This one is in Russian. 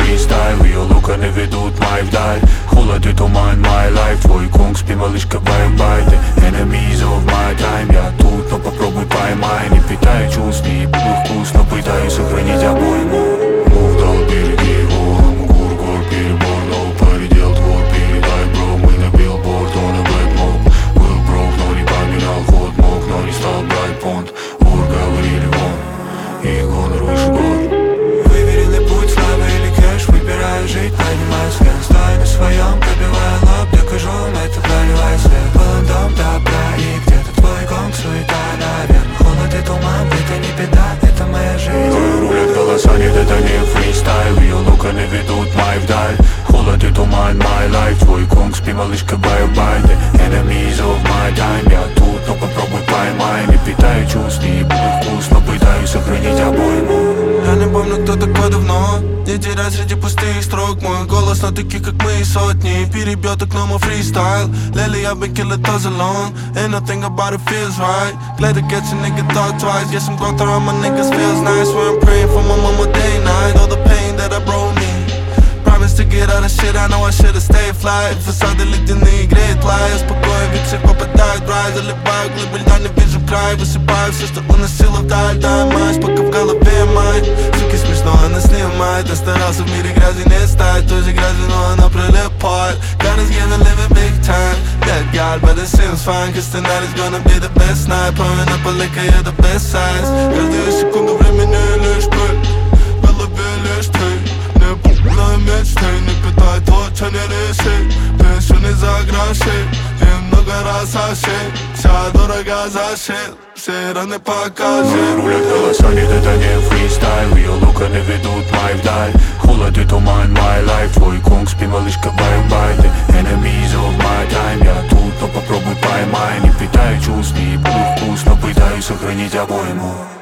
фристайл, ее лука наведут май вдаль. Холод и туман, my life, твой кунг, спи, малышка, бай-бай. Ты enemies of my time, я тут, но попробуй поймай. Не питаю чувств, не буду вкус, но пытаюсь сохранить обойму. Вдал береги его, гур, гор, перебор, но поредел твор, передай, бро, мы на билборд, он и бэкмоб. Был брок, но не поменял ход, мог, но не стал брать понт. Вор, говорили вон, и гонор выше гор. Выверенный путь, слава или кэш, выбираю жить, поднимаю свет. Стой на своем, пробивая лоб, докажу, на это проливай свет. Полон дом добра, и где-то твой гонг, суета, наверное. Холод и туман, это не беда, это моя жизнь. Рулят голоса, нет, это не фристайл, ее лука наведут май вдаль. Холод и туман, my life, твой кунг, спи, малышка, бай-бай. Ты enemies of my time, я тут, но попробуй поймай. Не питаю чувств, не буду вкус, но пытаюсь сохранить обойму. Я не помню, кто такой давно. Не теряй среди пустых строк. Мой голос на таких, как мы, сотни. Перебьет окно мой фристайл. Lately I've been killing thoughts alone. Ain't nothing about it feels right. Glad to get your nigga thought twice. Yes, I'm going through all my niggas feels nice. Where I'm praying for my mama day and night. All the pain that I brought me. Promise to get out of shit, I know I should've stayed fly. Фасады ледяные греет лай. Я спокоен, ведь всех попадает в рай. Заливаю глыбы льда, не вижу край. Высыпаю все, что уносила вдаль. Дай мазь, пока в голове мать. Суки, смешно, она снимает. Я старался в мире грязи не стать. Той же грязи, но она прилипает. God is giving, living big time. That God, but it seems fine. Cause tonight is gonna be the best night. Pouring up a liquor, yeah, the best size. Каждую секунду времени лишь пыль. В голове лишь ты. Не мечты, не питай то, что не реши. Пишу не за гроши, и много раз ошиб. Вся дорога зашил, все раны покажи. Рулят голоса, нет, это не фристайл, ее лука наведут май вдаль. Холод и туман, my life, твой кунг, спи, малышка, бай-бай. Ты enemies of my time, я тут, но попробуй поймай. Не питаю чувств, не буду вкус, но пытаюсь сохранить обойму.